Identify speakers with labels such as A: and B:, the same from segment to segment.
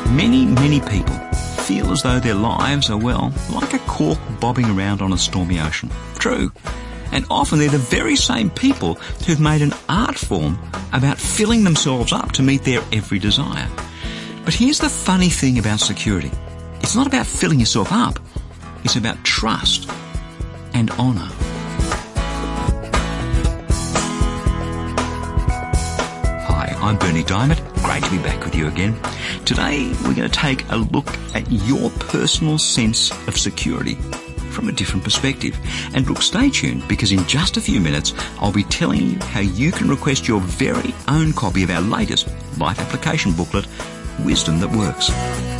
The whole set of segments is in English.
A: Many people feel as though their lives are, well, like a cork bobbing around on a stormy ocean. True. And often they're the very same people who've made an art form about filling themselves up to meet their every desire. But here's the funny thing about security. It's not about filling yourself up. It's about trust and honour. Hi, I'm Bernie Diamond. Great to be back with you again. Today we're going to take a look at your personal sense of security from a different perspective. And look, stay tuned, because in just a few minutes I'll be telling you how you can request your very own copy of our latest life application booklet, Wisdom That Works.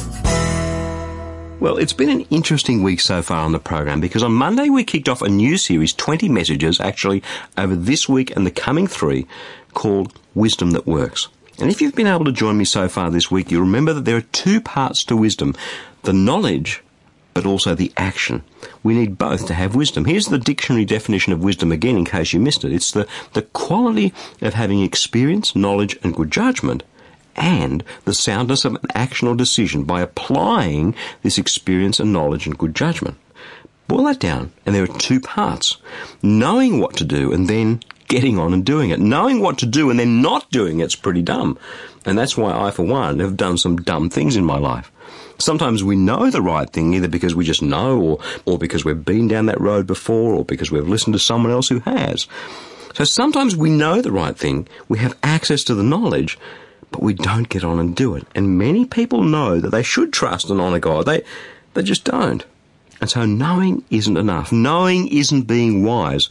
A: Well, it's been an interesting week so far on the program, because on Monday we kicked off a new series, 20 messages actually over this week and the coming 3, called Wisdom That Works. And if you've been able to join me so far this week, you'll remember that there are 2 parts to wisdom: the knowledge, but also the action. We need both to have wisdom. Here's the dictionary definition of wisdom again, in case you missed it. It's the quality of having experience, knowledge, and good judgment, and the soundness of an action or decision by applying this experience and knowledge and good judgment. Boil that down, and there are 2 parts: knowing what to do and then getting on and doing it. Knowing what to do and then not doing it's pretty dumb. And that's why I, for one, have done some dumb things in my life. Sometimes we know the right thing, either because we just know, or because we've been down that road before, or because we've listened to someone else who has. So sometimes we know the right thing, we have access to the knowledge, but we don't get on and do it. And many people know that they should trust and honour God. They just don't. And so knowing isn't enough. Knowing isn't being wise.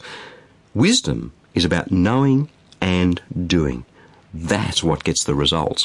A: Wisdom is about knowing and doing. That's what gets the results.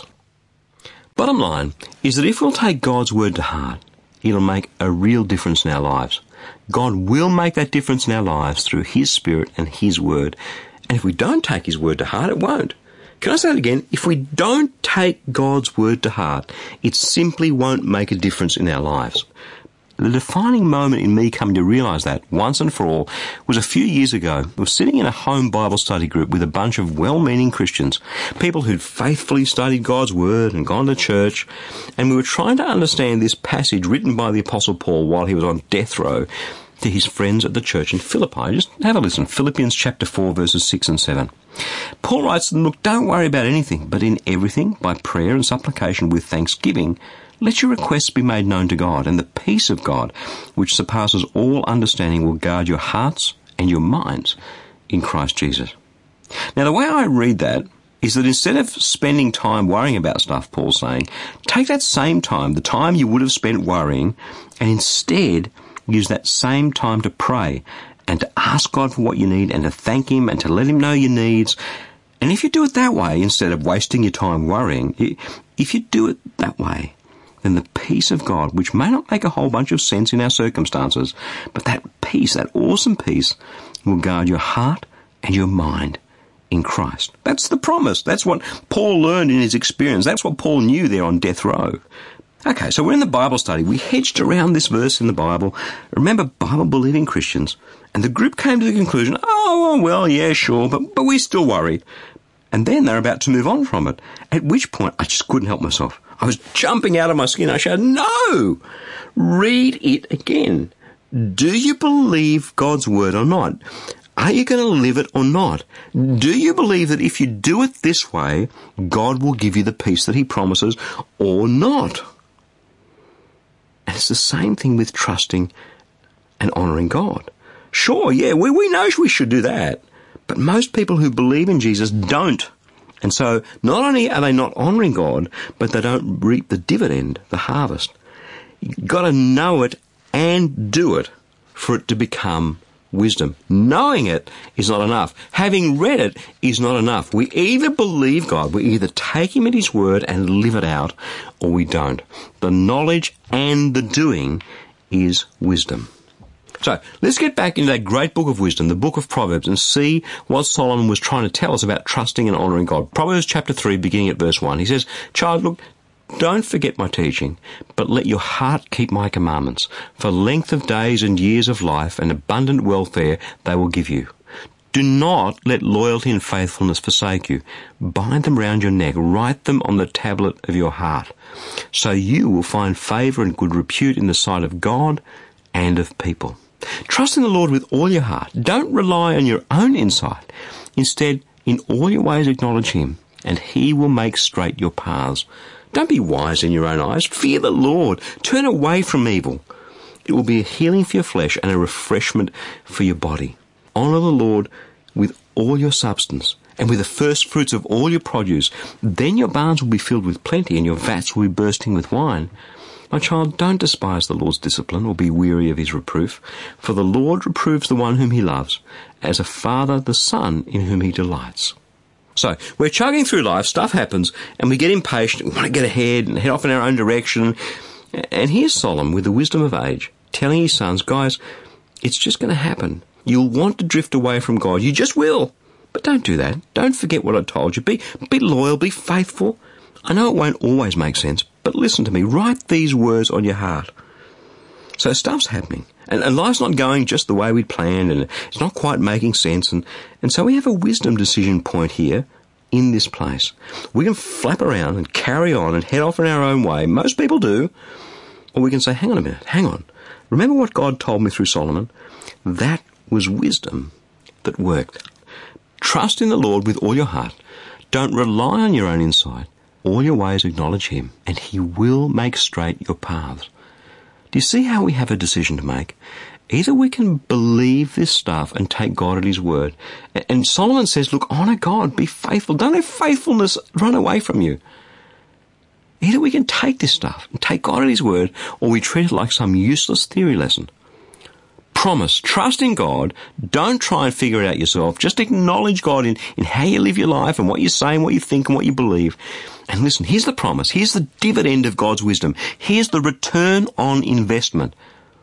A: Bottom line is that if we'll take God's word to heart, it'll make a real difference in our lives. God will make that difference in our lives through His Spirit and His word. And if we don't take His word to heart, it won't. Can I say it again? If we don't take God's word to heart, it simply won't make a difference in our lives. The defining moment in me coming to realise that, once and for all, was a few years ago. I was sitting in a home Bible study group with a bunch of well-meaning Christians, people who'd faithfully studied God's Word and gone to church, and we were trying to understand this passage written by the Apostle Paul while he was on death row to his friends at the church in Philippi. Just have a listen. Philippians chapter 4, verses 6 and 7. Paul writes, "Look, don't worry about anything, but in everything, by prayer and supplication with thanksgiving, let your requests be made known to God, and the peace of God, which surpasses all understanding, will guard your hearts and your minds in Christ Jesus." Now, the way I read that is that instead of spending time worrying about stuff, Paul's saying, take that same time, the time you would have spent worrying, and instead use that same time to pray and to ask God for what you need and to thank Him and to let Him know your needs. And if you do it that way, instead of wasting your time worrying, if you do it that way, then the peace of God, which may not make a whole bunch of sense in our circumstances, but that peace, that awesome peace, will guard your heart and your mind in Christ. That's the promise. That's what Paul learned in his experience. That's what Paul knew there on death row. Okay, so we're in the Bible study. We hedged around this verse in the Bible. Remember, Bible-believing Christians. And the group came to the conclusion, oh, well, yeah, sure, but we still worried. And then they're about to move on from it, at which point I just couldn't help myself. I was jumping out of my skin. I shouted, "No! Read it again. Do you believe God's word or not? Are you going to live it or not? Do you believe that if you do it this way, God will give you the peace that He promises or not?" And it's the same thing with trusting and honouring God. Sure, yeah, we know we should do that. But most people who believe in Jesus don't. And so not only are they not honouring God, but they don't reap the dividend, the harvest. You've got to know it and do it for it to become wisdom. Knowing it is not enough. Having read it is not enough. We either believe God, we either take Him at His word and live it out, or we don't. The knowledge and the doing is wisdom. So let's get back into that great book of wisdom, the book of Proverbs, and see what Solomon was trying to tell us about trusting and honouring God. Proverbs chapter 3, beginning at verse 1. He says, "Child, look, don't forget my teaching, but let your heart keep my commandments. For length of days and years of life and abundant welfare they will give you. Do not let loyalty and faithfulness forsake you. Bind them round your neck. Write them on the tablet of your heart. So you will find favour and good repute in the sight of God and of people. Trust in the Lord with all your heart. Don't rely on your own insight. Instead, in all your ways acknowledge him, and he will make straight your paths. Don't be wise in your own eyes. Fear the Lord. Turn away from evil. It will be a healing for your flesh and a refreshment for your body. Honour the Lord with all your substance and with the first fruits of all your produce. Then your barns will be filled with plenty and your vats will be bursting with wine. My child, don't despise the Lord's discipline or be weary of his reproof, for the Lord reproves the one whom he loves, as a father the son in whom he delights. So, we're chugging through life, stuff happens, and we get impatient, we want to get ahead and head off in our own direction. And here's Solomon with the wisdom of age, telling his sons, guys, it's just going to happen. You'll want to drift away from God. You just will. But don't do that. Don't forget what I told you. Be loyal, be faithful. I know it won't always make sense, but listen to me. Write these words on your heart. So stuff's happening. And life's not going just the way we'd planned, and it's not quite making sense. And so we have a wisdom decision point here in this place. We can flap around and carry on and head off in our own way. Most people do. Or we can say, hang on a minute, hang on. Remember what God told me through Solomon? That was wisdom that worked. Trust in the Lord with all your heart. Don't rely on your own insight. All your ways acknowledge him, and he will make straight your paths. Do you see how we have a decision to make? Either we can believe this stuff and take God at his word. And Solomon says, look, honour God, be faithful. Don't let faithfulness run away from you. Either we can take this stuff and take God at his word, or we treat it like some useless theory lesson. Promise, trust in God. Don't try and figure it out yourself. Just acknowledge God in how you live your life and what you say and what you think and what you believe. And listen, here's the promise. Here's the dividend of God's wisdom. Here's the return on investment.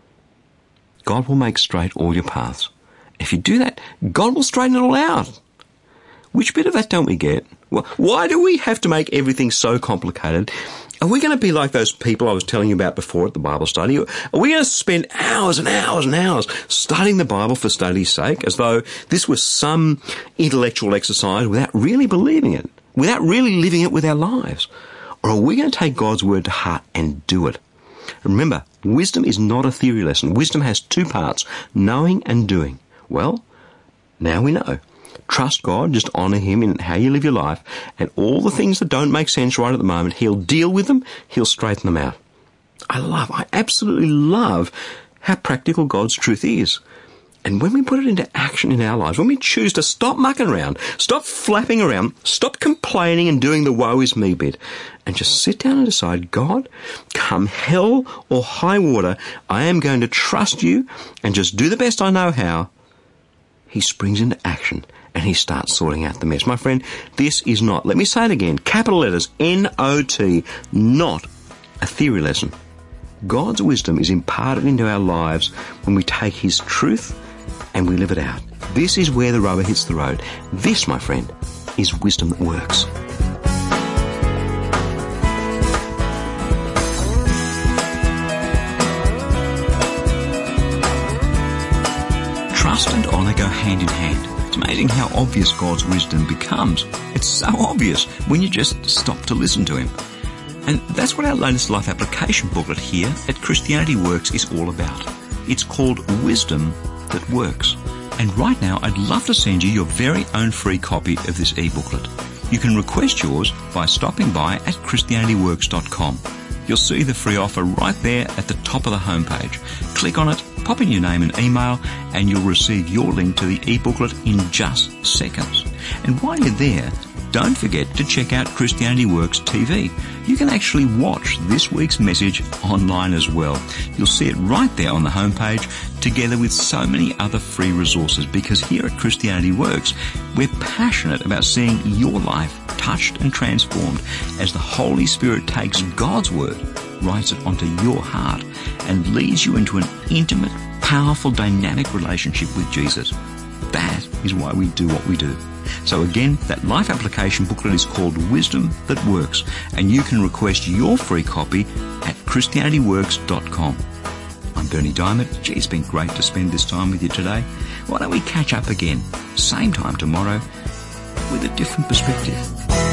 A: God will make straight all your paths. If you do that, God will straighten it all out. Which bit of that don't we get? Well, why do we have to make everything so complicated? Are we going to be like those people I was telling you about before at the Bible study? Are we going to spend hours and hours and hours studying the Bible for study's sake, as though this was some intellectual exercise without really believing it, without really living it with our lives? Or are we going to take God's word to heart and do it? Remember, wisdom is not a theory lesson. Wisdom has two parts, knowing and doing. Well, now we know. Trust God, just honour him in how you live your life, and all the things that don't make sense right at the moment, he'll deal with them, he'll straighten them out. I absolutely love how practical God's truth is. And when we put it into action in our lives, when we choose to stop mucking around, stop flapping around, stop complaining and doing the woe is me bit, and just sit down and decide, God, come hell or high water, I am going to trust you and just do the best I know how, he springs into action and he starts sorting out the mess. My friend, this is not, let me say it again, capital letters, N-O-T, not a theory lesson. God's wisdom is imparted into our lives when we take his truth and we live it out. This is where the rubber hits the road. This, my friend, is wisdom that works. Trust and honour go hand in hand. It's amazing how obvious God's wisdom becomes. It's so obvious when you just stop to listen to him. And that's what our latest life application booklet here at Christianity Works is all about. It's called Wisdom That Works. And right now, I'd love to send you your very own free copy of this e-booklet. You can request yours by stopping by at ChristianityWorks.com. You'll see the free offer right there at the top of the homepage. Click on it, pop in your name and email, and you'll receive your link to the e-booklet in just seconds. And while you're there, don't forget to check out Christianity Works TV. You can actually watch this week's message online as well. You'll see it right there on the homepage, together with so many other free resources, because here at Christianity Works, we're passionate about seeing your life touched and transformed as the Holy Spirit takes God's Word, writes it onto your heart, and leads you into an intimate, powerful, dynamic relationship with Jesus. That is why we do what we do. So again, that life application booklet is called Wisdom That Works, and you can request your free copy at ChristianityWorks.com. I'm
B: Bernie Diamond. Gee, it's been great to spend this time with you today. Why don't we catch up again, same time tomorrow, with a different perspective?